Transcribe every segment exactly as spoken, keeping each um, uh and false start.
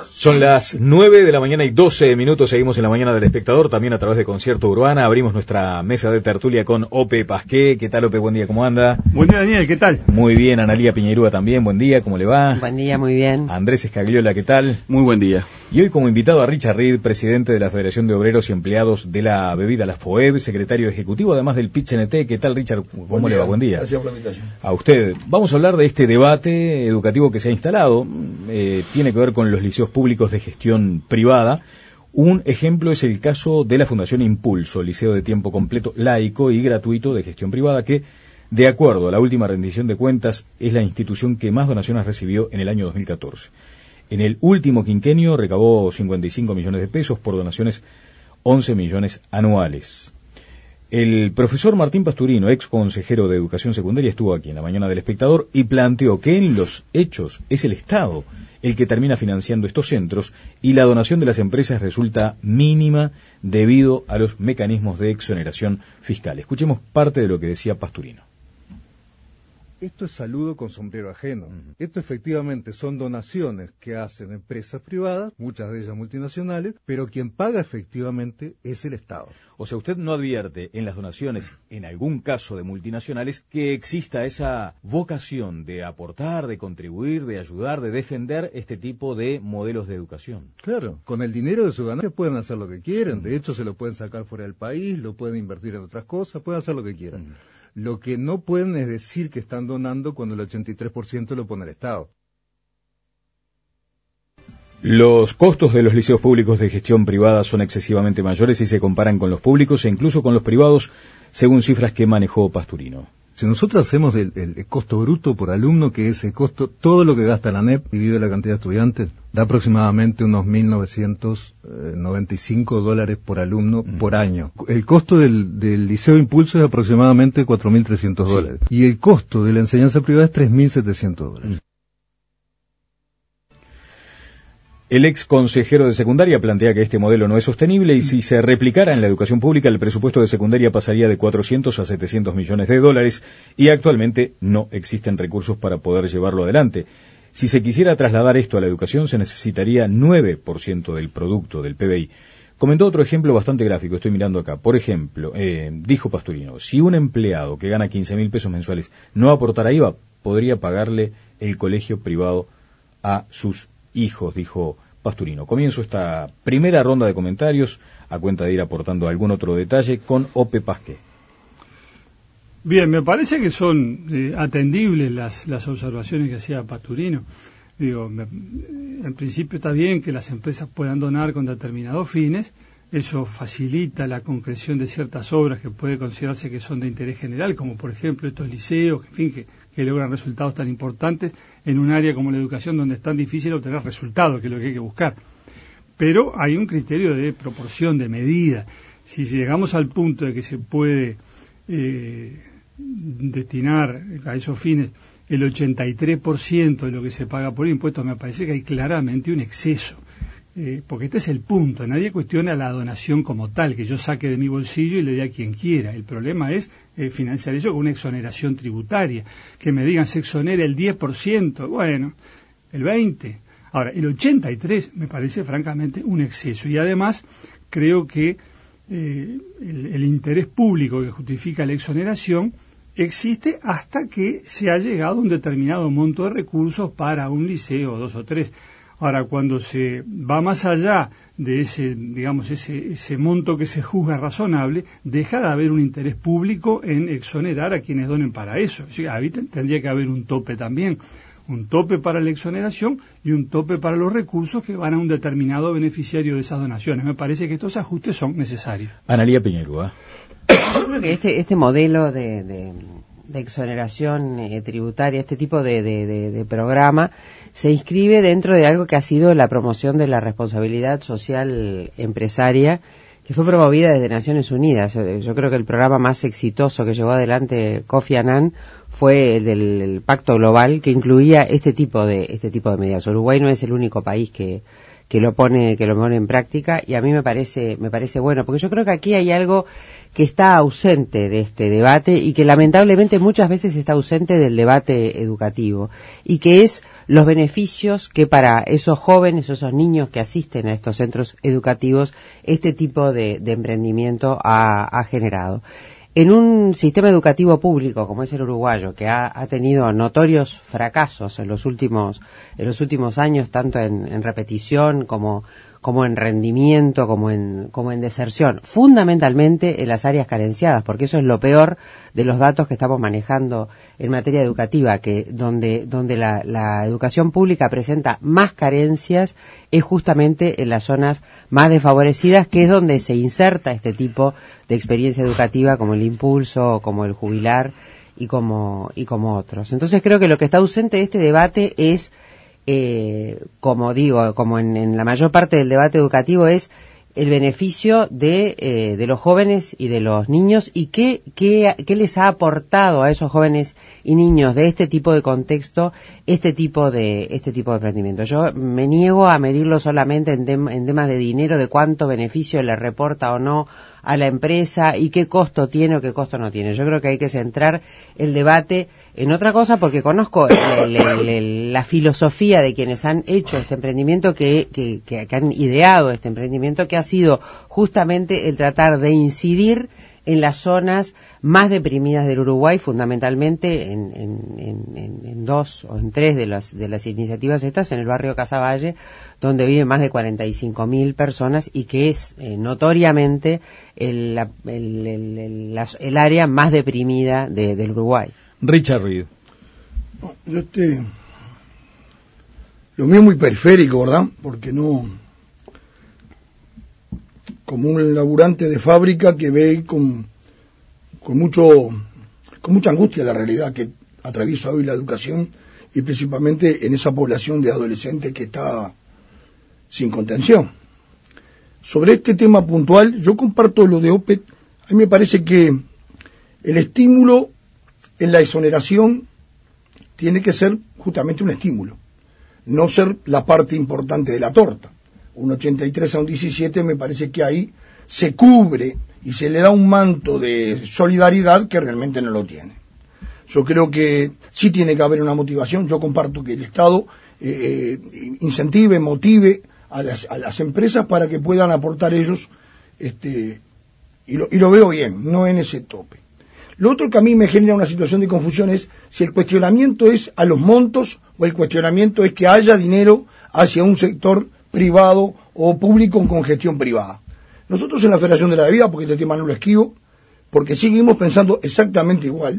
Son las nueve de la mañana y doce minutos, seguimos en la mañana del Espectador, también a través de Concierto Urbana, abrimos nuestra mesa de tertulia con Ope Pasqué. ¿Qué tal, Ope? Buen día, ¿cómo anda? Buen día, Daniel, ¿qué tal? Muy bien, Analía Piñerúa también, buen día, ¿cómo le va? Buen día, muy bien. Andrés Escagliola, ¿qué tal? Muy buen día. Y hoy como invitado a Richard Reed, presidente de la Federación de Obreros y Empleados de la Bebida La FOEB, secretario ejecutivo además del P I T C N T. ¿Qué tal, Richard? ¿Cómo buen le día. va? Buen día. Gracias por la invitación. A usted. Vamos a hablar de este debate educativo que se ha instalado. Eh, tiene que ver con los liceos públicos de gestión privada. Un ejemplo es el caso de la Fundación Impulso, liceo de tiempo completo laico y gratuito de gestión privada que, de acuerdo a la última rendición de cuentas, es la institución que más donaciones recibió en el año dos mil catorce. En el último quinquenio recabó cincuenta y cinco millones de pesos por donaciones, once millones anuales. El profesor Martín Pasturino, ex consejero de Educación Secundaria, estuvo aquí en la mañana del Espectador y planteó que en los hechos es el Estado el que termina financiando estos centros y la donación de las empresas resulta mínima debido a los mecanismos de exoneración fiscal. Escuchemos parte de lo que decía Pasturino. Esto es saludo con sombrero ajeno. Uh-huh. Esto efectivamente son donaciones que hacen empresas privadas, muchas de ellas multinacionales, pero quien paga efectivamente es el Estado. O sea, usted no advierte en las donaciones, en algún caso de multinacionales, que exista esa vocación de aportar, de contribuir, de ayudar, de defender este tipo de modelos de educación. Claro, con el dinero de su ganancia pueden hacer lo que quieran, de hecho se lo pueden sacar fuera del país, lo pueden invertir en otras cosas, pueden hacer lo que quieran. Uh-huh. Lo que no pueden es decir que están donando cuando el ochenta y tres por ciento lo pone el Estado. Los costos de los liceos públicos de gestión privada son excesivamente mayores si se comparan con los públicos e incluso con los privados, según cifras que manejó Pasturino. Si nosotros hacemos el, el costo bruto por alumno, que es el costo, todo lo que gasta la N E P dividido la cantidad de estudiantes, da aproximadamente unos mil novecientos noventa y cinco dólares por alumno mm. por año. El costo del, del Liceo Impulso es aproximadamente cuatro mil trescientos sí. dólares. Y el costo de la enseñanza privada es tres mil setecientos dólares. Mm. El ex consejero de secundaria plantea que este modelo no es sostenible y si se replicara en la educación pública el presupuesto de secundaria pasaría de cuatrocientos a setecientos millones de dólares y actualmente no existen recursos para poder llevarlo adelante. Si se quisiera trasladar esto a la educación se necesitaría nueve por ciento del producto del P B I. Comentó otro ejemplo bastante gráfico, estoy mirando acá. Por ejemplo, eh, dijo Pasturino, si un empleado que gana quince mil pesos mensuales no aportara I V A, podría pagarle el colegio privado a sus hijos, dijo Pasturino. Comienzo esta primera ronda de comentarios a cuenta de ir aportando algún otro detalle con Ope Pasqué. Bien, me parece que son eh, atendibles las, las observaciones que hacía Pasturino. Digo, me, en principio está bien que las empresas puedan donar con determinados fines, eso facilita la concreción de ciertas obras que puede considerarse que son de interés general, como por ejemplo estos liceos, en fin, que, que logran resultados tan importantes en un área como la educación donde es tan difícil obtener resultados, que es lo que hay que buscar. Pero hay un criterio de proporción, de medida. Si llegamos al punto de que se puede eh, destinar a esos fines el ochenta y tres por ciento de lo que se paga por impuestos, me parece que hay claramente un exceso. Eh, porque este es el punto, nadie cuestiona la donación como tal, que yo saque de mi bolsillo y le dé a quien quiera. El problema es eh, financiar eso con una exoneración tributaria, que me digan se exonera el diez por ciento, bueno, el veinte por ciento. Ahora, el ochenta y tres por ciento me parece francamente un exceso y además creo que eh, el, el interés público que justifica la exoneración existe hasta que se ha llegado a un determinado monto de recursos para un liceo, dos o tres. Ahora, cuando se va más allá de ese, digamos, ese, ese monto que se juzga razonable, deja de haber un interés público en exonerar a quienes donen para eso. O sea, ahí tendría que haber un tope también, un tope para la exoneración y un tope para los recursos que van a un determinado beneficiario de esas donaciones. Me parece que estos ajustes son necesarios. Analía Piñerúa. Yo creo que este, este modelo de, de, de exoneración eh, tributaria, este tipo de, de, de, de programa, se inscribe dentro de algo que ha sido la promoción de la responsabilidad social empresaria, que fue promovida desde Naciones Unidas. Yo creo que el programa más exitoso que llevó adelante Kofi Annan fue el del el Pacto Global, que incluía este tipo de este tipo de medidas. Uruguay no es el único país que que lo pone que lo pone en práctica, y a mí me parece me parece bueno, porque yo creo que aquí hay algo que está ausente de este debate y que lamentablemente muchas veces está ausente del debate educativo, y que es los beneficios que para esos jóvenes, esos niños que asisten a estos centros educativos, este tipo de, de emprendimiento ha, ha generado. En un sistema educativo público como es el uruguayo, que ha, ha tenido notorios fracasos en los últimos en los últimos años, tanto en, en repetición como como en rendimiento, como en como en deserción, fundamentalmente en las áreas carenciadas, porque eso es lo peor de los datos que estamos manejando en materia educativa, que donde donde la, la educación pública presenta más carencias es justamente en las zonas más desfavorecidas, que es donde se inserta este tipo de experiencia educativa, como el Impulso, como el Jubilar y como y como otros. Entonces creo que lo que está ausente de este debate es, eh, como digo, como en, en la mayor parte del debate educativo, es el beneficio de eh, de los jóvenes y de los niños, y qué, qué, qué les ha aportado a esos jóvenes y niños de este tipo de contexto este tipo de este tipo de emprendimiento. Yo me niego a medirlo solamente en, tem en temas de dinero, de cuánto beneficio le reporta o no a la empresa y qué costo tiene o qué costo no tiene. Yo creo que hay que centrar el debate en otra cosa, porque conozco el, el, el, la filosofía de quienes han hecho este emprendimiento, que, que, que, que han ideado este emprendimiento, que ha sido justamente el tratar de incidir en las zonas más deprimidas del Uruguay, fundamentalmente en, en, en, en dos o en tres de las, de las iniciativas estas, en el barrio Casavalle, donde viven más de cuarenta y cinco mil personas, y que es eh, notoriamente el, el, el, el, la, el área más deprimida de, del Uruguay. Richard Reed. Yo este, lo mío es muy periférico, ¿verdad? Porque no, como un laburante de fábrica que ve con, con mucho, con mucha angustia la realidad que atraviesa hoy la educación, y principalmente en esa población de adolescentes que está sin contención. Sobre este tema puntual, yo comparto lo de OPET. A mí me parece que el estímulo en la exoneración tiene que ser justamente un estímulo, no ser la parte importante de la torta. Un ochenta y tres a un diecisiete, me parece que ahí se cubre y se le da un manto de solidaridad que realmente no lo tiene. Yo creo que sí tiene que haber una motivación. Yo comparto que el Estado eh, incentive, motive a las, a las empresas para que puedan aportar ellos, este, y lo, y lo veo bien, no en ese tope. Lo otro que a mí me genera una situación de confusión es si el cuestionamiento es a los montos o el cuestionamiento es que haya dinero hacia un sector privado o público con gestión privada. Nosotros en la Federación de la Vida, porque este tema no lo esquivo, porque seguimos pensando exactamente igual,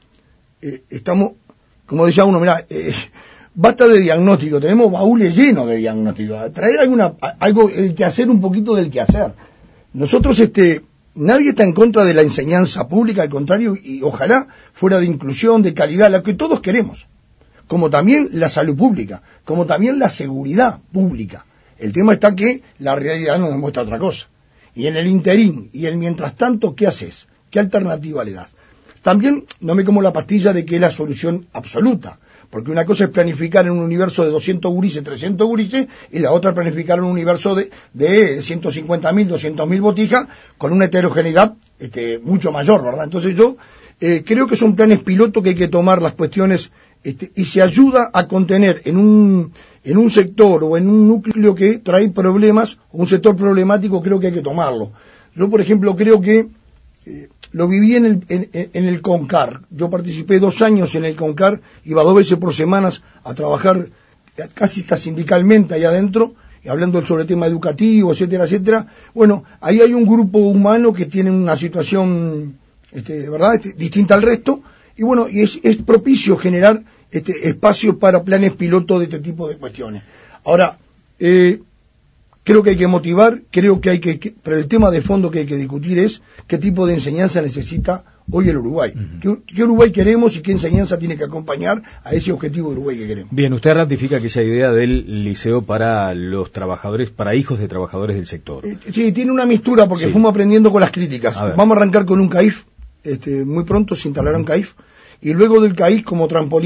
eh, estamos, como decía uno, mirá, eh, basta de diagnóstico, tenemos baúles llenos de diagnóstico, traer alguna, algo, el quehacer, un poquito del quehacer. Nosotros, este, nadie está en contra de la enseñanza pública, al contrario, y ojalá fuera de inclusión, de calidad, la que todos queremos, como también la salud pública, como también la seguridad pública. El tema está que la realidad nos demuestra otra cosa. Y en el interín y el mientras tanto, ¿qué haces? ¿Qué alternativa le das? También no me como la pastilla de que es la solución absoluta, porque una cosa es planificar en un universo de doscientos gurises, trescientos gurises, y la otra planificar en un universo de, de ciento cincuenta mil, doscientos mil botijas, con una heterogeneidad este, mucho mayor, ¿verdad? Entonces yo eh, creo que son planes piloto que hay que tomar las cuestiones, este, y se ayuda a contener en un en un sector o en un núcleo que trae problemas, o un sector problemático, creo que hay que tomarlo. Yo, por ejemplo, creo que eh, lo viví en el, en, en el CONCAR. Yo participé dos años en el CONCAR, iba dos veces por semanas a trabajar casi hasta sindicalmente allá adentro, y hablando sobre el tema educativo, etcétera, etcétera. Bueno, ahí hay un grupo humano que tiene una situación, este, ¿verdad?, este, distinta al resto, y bueno, y es, es propicio generar este espacio para planes piloto de este tipo de cuestiones. Ahora, eh, creo que hay que motivar, creo que hay que, que, pero el tema de fondo que hay que discutir es qué tipo de enseñanza necesita hoy el Uruguay. Uh-huh. ¿Qué, ¿Qué Uruguay queremos y qué enseñanza tiene que acompañar a ese objetivo de Uruguay que queremos? Bien, usted ratifica que esa idea del liceo para los trabajadores, para hijos de trabajadores del sector. Eh, sí, tiene una mistura porque sí. Fuimos aprendiendo con las críticas. A Vamos a arrancar con un CAIF, este, muy pronto se instalará un CAIF, y luego del CAIF como trampolín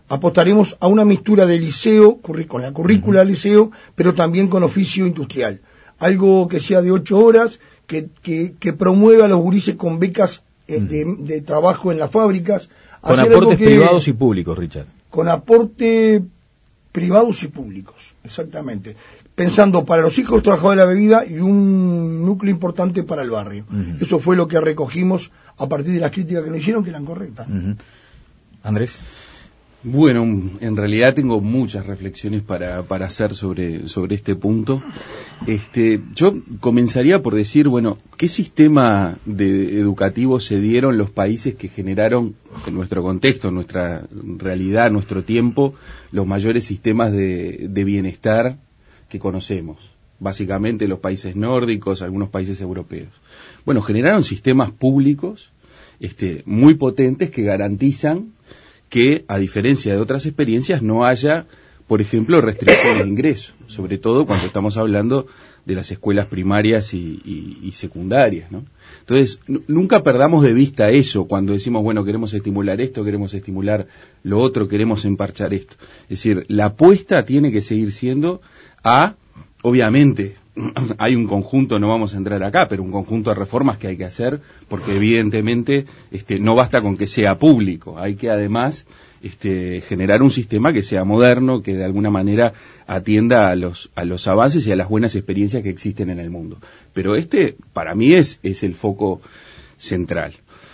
apostaremos a una mixtura de liceo, con la currícula del liceo, pero también con oficio industrial. Algo que sea de ocho horas, que, que, que promueva a los gurises con becas eh, de, de trabajo en las fábricas. Con aportes que, privados y públicos, Richard. Con aporte privados y públicos, exactamente. Pensando para los hijos trabajadores de la bebida y un núcleo importante para el barrio. Uh-huh. Eso fue lo que recogimos a partir de las críticas que nos hicieron, que eran correctas. Uh-huh. Andrés. Bueno, en realidad tengo muchas reflexiones para, para hacer sobre, sobre este punto. Este, yo comenzaría por decir, bueno, ¿qué sistema de, educativo se dieron los países que generaron, en nuestro contexto, en nuestra realidad, nuestro tiempo, los mayores sistemas de, de bienestar que conocemos? Básicamente los países nórdicos, algunos países europeos. Bueno, generaron sistemas públicos este, muy potentes que garantizan que, a diferencia de otras experiencias, no haya, por ejemplo, restricciones de ingreso, sobre todo cuando estamos hablando de las escuelas primarias y, y, y secundarias, ¿no? Entonces, n- nunca perdamos de vista eso cuando decimos, bueno, queremos estimular esto, queremos estimular lo otro, queremos emparchar esto. Es decir, la apuesta tiene que seguir siendo a, obviamente, hay un conjunto, no vamos a entrar acá, pero un conjunto de reformas que hay que hacer, porque evidentemente este, no basta con que sea público, hay que además este, generar un sistema que sea moderno, que de alguna manera atienda a los, a los avances y a las buenas experiencias que existen en el mundo. Pero este, para mí, es, es el foco central.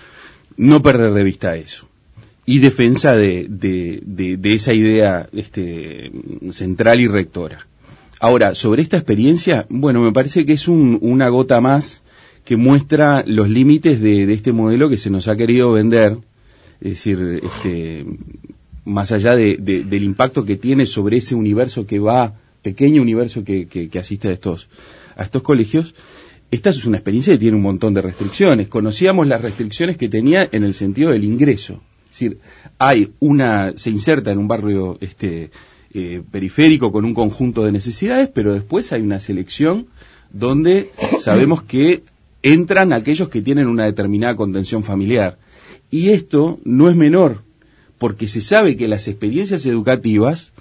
No perder de vista eso. Y defensa de, de, de, de esa idea este, central y rectora. Ahora, sobre esta experiencia, bueno, me parece que es un, una gota más que muestra los límites de, de este modelo que se nos ha querido vender, es decir, este, más allá de, de, del impacto que tiene sobre ese universo que va, pequeño universo que, que, que asiste a estos, a estos colegios. Esta es una experiencia que tiene un montón de restricciones. Conocíamos las restricciones que tenía en el sentido del ingreso. Es decir, hay una, se inserta en un barrio, este, Eh, periférico con un conjunto de necesidades, pero después hay una selección donde sabemos que entran aquellos que tienen una determinada contención familiar. Y esto no es menor, porque se sabe que las experiencias educativas,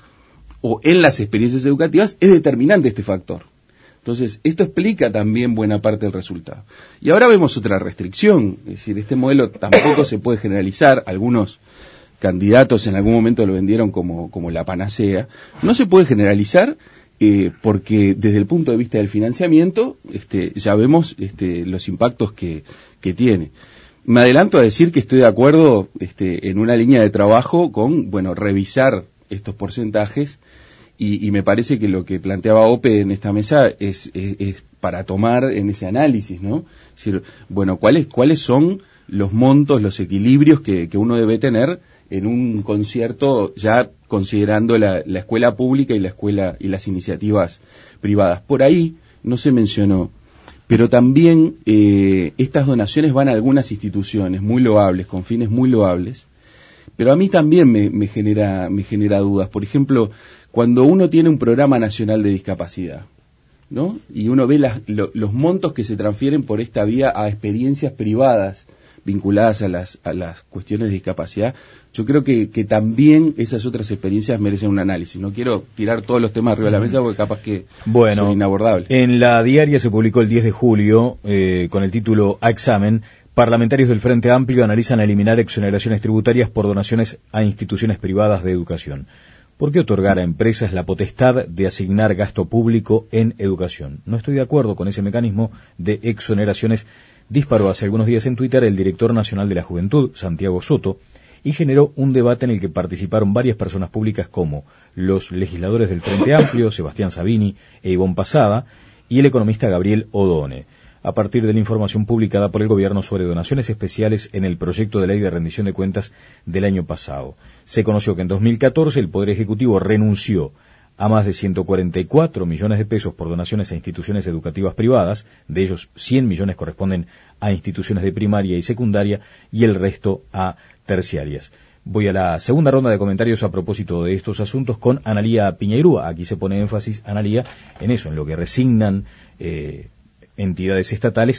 o en las experiencias educativas, es determinante este factor. Entonces, esto explica también buena parte del resultado. Y ahora vemos otra restricción, es decir, este modelo tampoco se puede generalizar, algunos candidatos en algún momento lo vendieron como, como la panacea, no se puede generalizar eh, porque desde el punto de vista del financiamiento este, ya vemos este, los impactos que, que tiene. Me adelanto a decir que estoy de acuerdo este, en una línea de trabajo con, bueno, revisar estos porcentajes y, y me parece que lo que planteaba Ope en esta mesa es, es, es para tomar en ese análisis, ¿no? Es decir, bueno, ¿cuáles, cuáles son los montos, los equilibrios que, que uno debe tener en un concierto ya considerando la, la escuela pública y la escuela y las iniciativas privadas? Por ahí no se mencionó, pero también eh, estas donaciones van a algunas instituciones muy loables, con fines muy loables, pero a mí también me, me genera me genera dudas. Por ejemplo, cuando uno tiene un programa nacional de discapacidad, ¿no? Y uno ve las, lo, los montos que se transfieren por esta vía a experiencias privadas vinculadas a las a las cuestiones de discapacidad, yo creo que, que también esas otras experiencias merecen un análisis. No quiero tirar todos los temas arriba de la mesa porque capaz que bueno, son inabordables. En la diaria se publicó el diez de julio eh, con el título A examen, parlamentarios del Frente Amplio analizan eliminar exoneraciones tributarias por donaciones a instituciones privadas de educación. ¿Por qué otorgar a empresas la potestad de asignar gasto público en educación? No estoy de acuerdo con ese mecanismo de exoneraciones, disparó hace algunos días en Twitter el director nacional de la Juventud, Santiago Soto, y generó un debate en el que participaron varias personas públicas como los legisladores del Frente Amplio, Sebastián Sabini e Ivonne Pasada, y el economista Gabriel Odone, a partir de la información publicada por el gobierno sobre donaciones especiales en el proyecto de ley de rendición de cuentas del año pasado. Se conoció que en dos mil catorce el Poder Ejecutivo renunció a más de ciento cuarenta y cuatro millones de pesos por donaciones a instituciones educativas privadas, de ellos cien millones corresponden a instituciones de primaria y secundaria y el resto a terciarias. Voy a la segunda ronda de comentarios a propósito de estos asuntos con Analía Piñeirúa. Aquí se pone énfasis, Analía, en eso, en lo que resignan eh, entidades estatales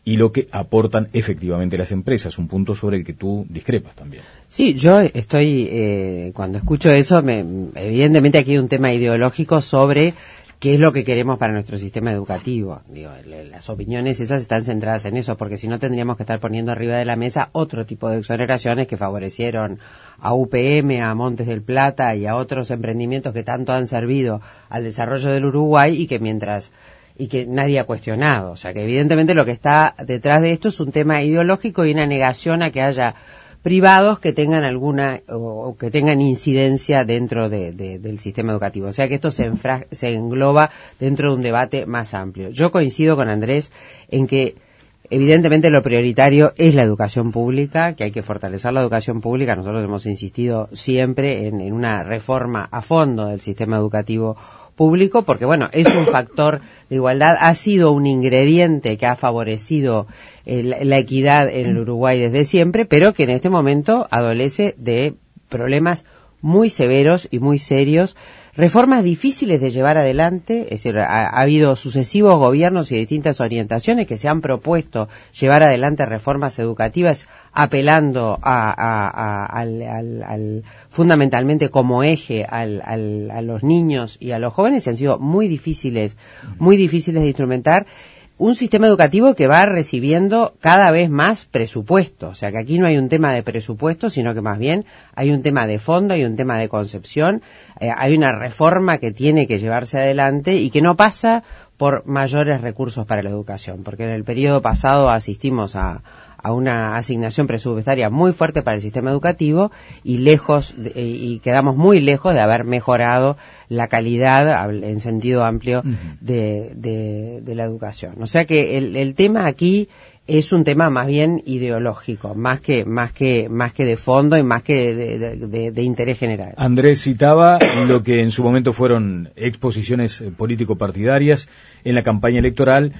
y lo que aportan efectivamente las empresas, un punto sobre el que tú discrepas también. Sí, yo estoy, eh, cuando escucho eso, me, evidentemente aquí hay un tema ideológico sobre qué es lo que queremos para nuestro sistema educativo. Digo, las opiniones esas están centradas en eso, porque si no tendríamos que estar poniendo arriba de la mesa otro tipo de exoneraciones que favorecieron a U P M, a Montes del Plata y a otros emprendimientos que tanto han servido al desarrollo del Uruguay y que mientras y que nadie ha cuestionado. O sea, que evidentemente lo que está detrás de esto es un tema ideológico y una negación a que haya privados que tengan alguna o, o que tengan incidencia dentro de, de, del sistema educativo. O sea que esto se, enfra, se engloba dentro de un debate más amplio. Yo coincido con Andrés en que evidentemente lo prioritario es la educación pública, que hay que fortalecer la educación pública. Nosotros hemos insistido siempre en, en una reforma a fondo del sistema educativo público, porque bueno, es un factor de igualdad, ha sido un ingrediente que ha favorecido eh, la, la equidad en el Uruguay desde siempre, pero que en este momento adolece de problemas muy severos y muy serios, reformas difíciles de llevar adelante. Es decir, ha, ha habido sucesivos gobiernos y distintas orientaciones que se han propuesto llevar adelante reformas educativas apelando a, a, a, al, al, al fundamentalmente como eje al, al, a los niños y a los jóvenes, y han sido muy difíciles, muy difíciles de instrumentar. Un sistema educativo que va recibiendo cada vez más presupuesto, o sea que aquí no hay un tema de presupuesto, sino que más bien hay un tema de fondo, hay un tema de concepción, eh, hay una reforma que tiene que llevarse adelante y que no pasa por mayores recursos para la educación, porque en el periodo pasado asistimos a, a una asignación presupuestaria muy fuerte para el sistema educativo y lejos de, y quedamos muy lejos de haber mejorado la calidad en sentido amplio de, de, de la educación. O sea que el, el tema aquí es un tema más bien ideológico, más que más que más que de fondo y más que de, de, de, de interés general. Andrés citaba lo que en su momento fueron exposiciones político-partidarias en la campaña electoral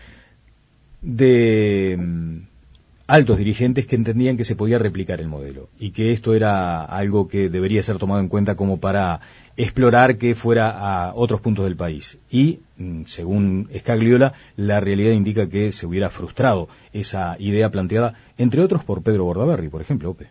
de altos dirigentes que entendían que se podía replicar el modelo y que esto era algo que debería ser tomado en cuenta como para explorar que fuera a otros puntos del país. Y, según Scagliola, la realidad indica que se hubiera frustrado esa idea planteada, entre otros por Pedro Bordaberry, por ejemplo, Ope.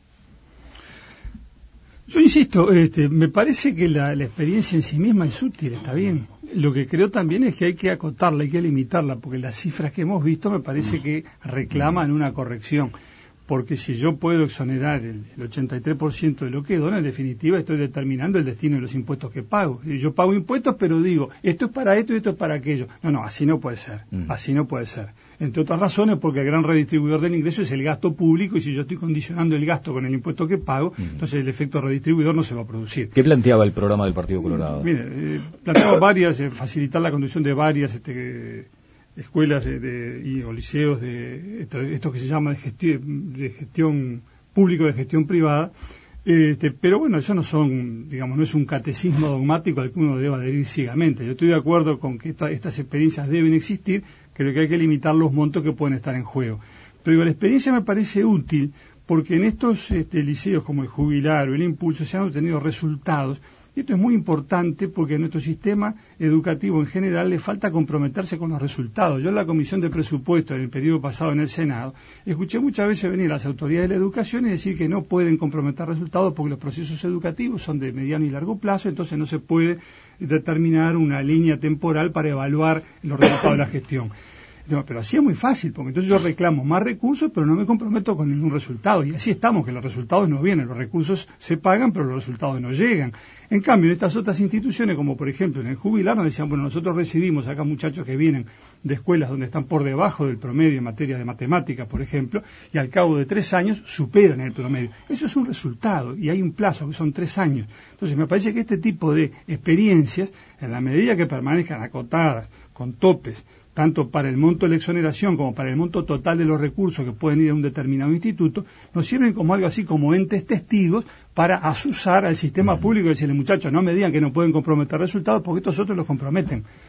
Yo insisto, este, me parece que la, la experiencia en sí misma es útil, está bien. Lo que creo también es que hay que acotarla, hay que limitarla, porque las cifras que hemos visto me parece que reclaman una corrección. Porque si yo puedo exonerar el, el ochenta y tres por ciento de lo que dono, en definitiva estoy determinando el destino de los impuestos que pago. Yo pago impuestos, pero digo, esto es para esto y esto es para aquello. No, no, así no puede ser, mm. así no puede ser. Entre otras razones, porque el gran redistribuidor del ingreso es el gasto público, y si yo estoy condicionando el gasto con el impuesto que pago, mm. entonces el efecto redistribuidor no se va a producir. ¿Qué planteaba el programa del Partido Colorado? Mire, eh, planteaba varias, eh, facilitar la conducción de varias este, escuelas de, de, y, o liceos de esto, esto que se llama de gestión, de gestión público, de gestión privada, este, pero bueno, eso no son, digamos, no es un catecismo dogmático al que uno deba adherir ciegamente. Yo estoy de acuerdo con que esta, estas experiencias deben existir, creo que hay que limitar los montos que pueden estar en juego. Pero digo, la experiencia me parece útil porque en estos este, liceos como el Jubilar o el Impulso se han obtenido resultados. Y esto es muy importante porque a nuestro sistema educativo en general le falta comprometerse con los resultados. Yo en la Comisión de Presupuesto, en el periodo pasado en el Senado, escuché muchas veces venir las autoridades de la educación y decir que no pueden comprometer resultados porque los procesos educativos son de mediano y largo plazo, entonces no se puede determinar una línea temporal para evaluar los resultados de la gestión. Pero así es muy fácil, porque entonces yo reclamo más recursos, pero no me comprometo con ningún resultado. Y así estamos, que los resultados no vienen, los recursos se pagan, pero los resultados no llegan. En cambio, en estas otras instituciones, como por ejemplo en el Jubilar, nos decían, bueno, nosotros recibimos acá muchachos que vienen de escuelas donde están por debajo del promedio en materia de matemáticas, por ejemplo, y al cabo de tres años superan el promedio. Eso es un resultado, y hay un plazo, que son tres años. Entonces, me parece que este tipo de experiencias, en la medida que permanezcan acotadas, con topes, tanto para el monto de la exoneración como para el monto total de los recursos que pueden ir a un determinado instituto, nos sirven como algo así como entes testigos para asusar al sistema público y decirle, muchachos, no me digan que no pueden comprometer resultados porque estos otros los comprometen.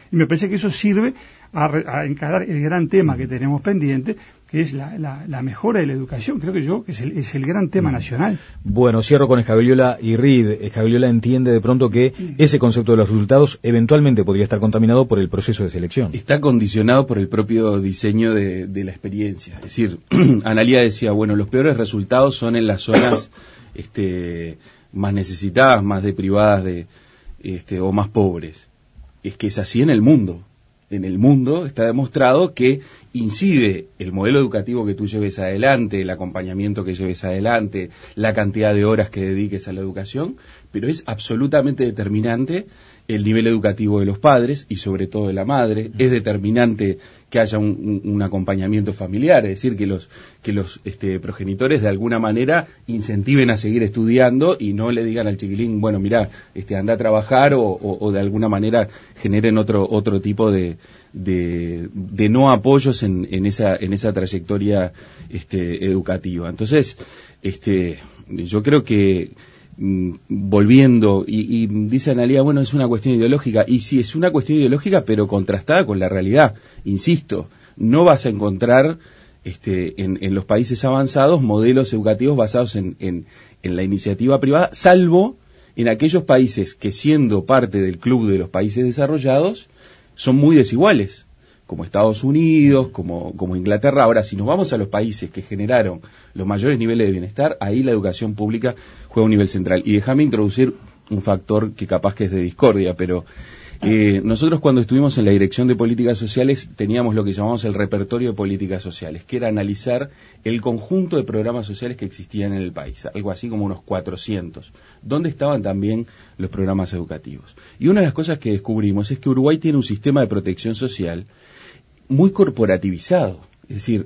Y me parece que eso sirve a, re, a encarar el gran tema que tenemos pendiente, que es la, la, la mejora de la educación. Creo que yo que es el, es el gran tema nacional. Bueno, cierro con Escabelola y Reed. Escabelola entiende de pronto que ese concepto de los resultados eventualmente podría estar contaminado por el proceso de selección. Está condicionado por el propio diseño de, de la experiencia. Es decir, Analía decía, bueno, los peores resultados son en las zonas este, más necesitadas, más deprivadas de, este, o más pobres. Es que es así en el mundo. En el mundo está demostrado que incide el modelo educativo que tú lleves adelante, el acompañamiento que lleves adelante, la cantidad de horas que dediques a la educación, pero es absolutamente determinante el nivel educativo de los padres y sobre todo de la madre. Es determinante que haya un, un, un acompañamiento familiar, es decir, que los que los este, progenitores de alguna manera incentiven a seguir estudiando y no le digan al chiquilín, bueno, mirá, este, anda a trabajar o, o, o de alguna manera generen otro otro tipo de de, de no apoyos en, en esa en esa trayectoria este, educativa. Entonces, este, yo creo que volviendo, y, y dice Analía, bueno, es una cuestión ideológica, y sí, es una cuestión ideológica, pero contrastada con la realidad. Insisto, no vas a encontrar este, en, en los países avanzados modelos educativos basados en, en, en la iniciativa privada, salvo en aquellos países que, siendo parte del club de los países desarrollados, son muy desiguales, como Estados Unidos, como, como Inglaterra. Ahora, si nos vamos a los países que generaron los mayores niveles de bienestar, ahí la educación pública juega un nivel central. Y déjame introducir un factor que capaz que es de discordia, pero eh, nosotros cuando estuvimos en la Dirección de Políticas Sociales teníamos lo que llamamos el repertorio de políticas sociales, que era analizar el conjunto de programas sociales que existían en el país, algo así como unos cuatrocientos, donde estaban también los programas educativos. Y una de las cosas que descubrimos es que Uruguay tiene un sistema de protección social muy corporativizado, es decir,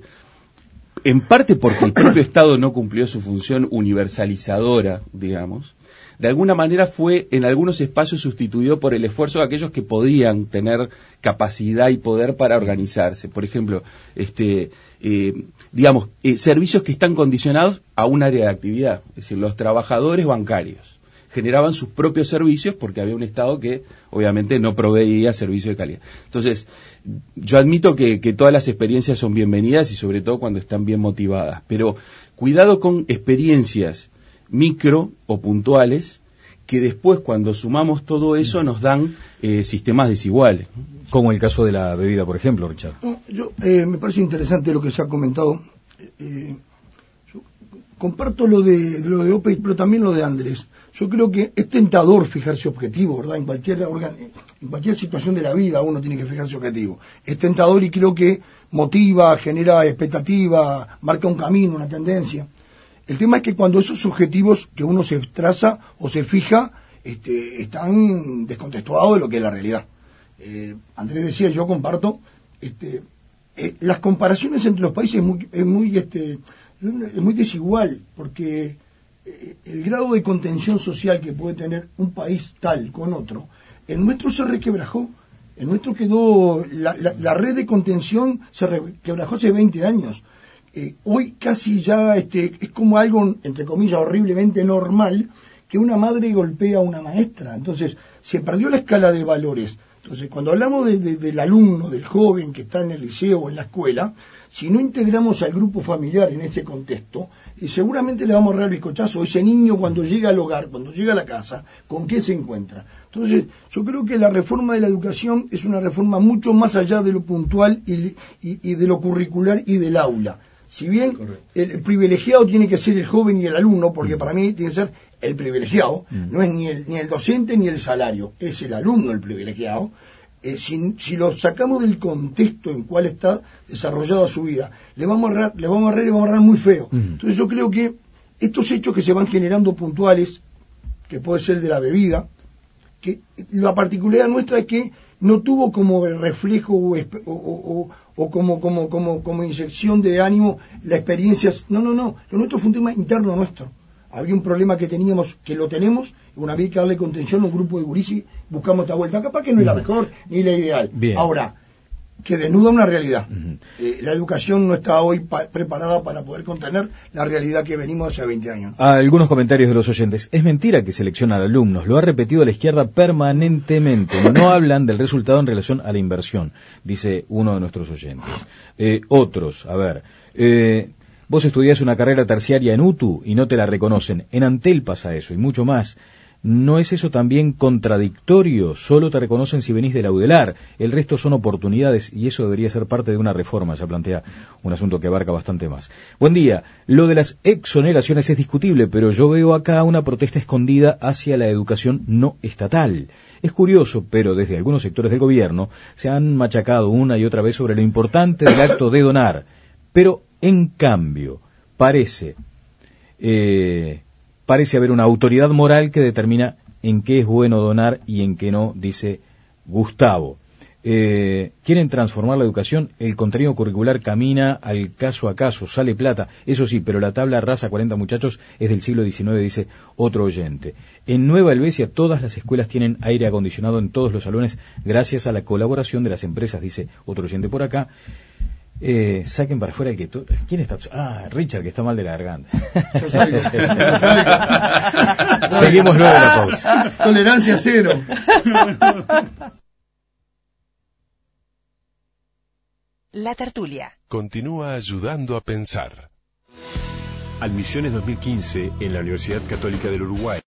en parte porque el propio Estado no cumplió su función universalizadora, digamos, de alguna manera fue en algunos espacios sustituido por el esfuerzo de aquellos que podían tener capacidad y poder para organizarse. Por ejemplo, este, eh, digamos, eh, servicios que están condicionados a un área de actividad, es decir, los trabajadores bancarios generaban sus propios servicios porque había un Estado que obviamente no proveía servicios de calidad. Entonces, yo admito que, que todas las experiencias son bienvenidas y sobre todo cuando están bien motivadas, pero cuidado con experiencias micro o puntuales que después cuando sumamos todo eso nos dan eh, sistemas desiguales. Como el caso de la bebida, por ejemplo, Richard. No, yo eh, me parece interesante lo que se ha comentado. Eh, yo comparto lo de, de lo de Ope, pero también lo de Andrés. Yo creo que es tentador fijarse objetivo, ¿verdad? En cualquier organ, en cualquier situación de la vida uno tiene que fijarse objetivo. Es tentador y creo que motiva, genera expectativa, marca un camino, una tendencia. El tema es que cuando esos objetivos que uno se traza o se fija este, están descontextuados de lo que es la realidad. Eh, Andrés decía, yo comparto, este, eh, las comparaciones entre los países es muy, es muy, este, es muy desigual, porque eh, el grado de contención social que puede tener un país tal con otro, el nuestro se requebrajó. El nuestro quedó, la, la, la red de contención se requebrajó hace veinte años. Eh, hoy casi ya este, es como algo, entre comillas, horriblemente normal, que una madre golpea a una maestra. Entonces, se perdió la escala de valores. Entonces, cuando hablamos de, de, del alumno, del joven que está en el liceo o en la escuela, si no integramos al grupo familiar en este contexto, eh, seguramente le vamos a agarrar el bizcochazo a ese niño cuando llega al hogar, cuando llega a la casa, ¿con qué se encuentra? Entonces, yo creo que la reforma de la educación es una reforma mucho más allá de lo puntual y, y, y de lo curricular y del aula. Si bien el, el privilegiado tiene que ser el joven y el alumno, porque para mí tiene que ser el privilegiado, mm. no es ni el, ni el docente ni el salario, es el alumno el privilegiado. Eh, si, si lo sacamos del contexto en cual está desarrollada su vida, le vamos a agarrar, le vamos a agarrar y le vamos a agarrar muy feo. Mm. Entonces yo creo que estos hechos que se van generando puntuales, que puede ser de la bebida, que la particularidad nuestra es que no tuvo como reflejo o, o, o, o como, como, como, como inyección de ánimo la experiencia. No, no, no. Lo nuestro fue un tema interno nuestro. Había un problema que teníamos, que lo tenemos, y una vez que darle contención a un grupo de gurises, buscamos esta vuelta. Capaz que no es la mejor ni la ideal. Bien. Ahora, que desnuda una realidad. Uh-huh. Eh, la educación no está hoy pa- preparada para poder contener la realidad que venimos hace veinte años. Algunos comentarios de los oyentes. Es mentira que seleccionan alumnos, lo ha repetido la izquierda permanentemente. No hablan del resultado en relación a la inversión, dice uno de nuestros oyentes. Eh, otros, a ver, eh, vos estudiás una carrera terciaria en U T U y no te la reconocen. En Antel pasa eso y mucho más. ¿No es eso también contradictorio? Solo te reconocen si venís de la UDELAR, el resto son oportunidades y eso debería ser parte de una reforma, ya plantea un asunto que abarca bastante más. Buen día, lo de las exoneraciones es discutible, pero yo veo acá una protesta escondida hacia la educación no estatal. Es curioso, pero desde algunos sectores del gobierno se han machacado una y otra vez sobre lo importante del acto de donar, pero en cambio parece... Eh, Parece haber una autoridad moral que determina en qué es bueno donar y en qué no, dice Gustavo. Eh, ¿Quieren transformar la educación? El contenido curricular camina al caso a caso, sale plata. Eso sí, pero la tabla rasa cuarenta muchachos es del siglo diecinueve, dice otro oyente. En Nueva Helvecia todas las escuelas tienen aire acondicionado en todos los salones gracias a la colaboración de las empresas, dice otro oyente por acá. Eh, saquen para afuera el que... To- ¿Quién está? Ah, Richard, que está mal de la garganta. Seguimos luego de la pausa. Tolerancia cero. La tertulia continúa ayudando a pensar. Admisiones dos mil quince en la Universidad Católica del Uruguay.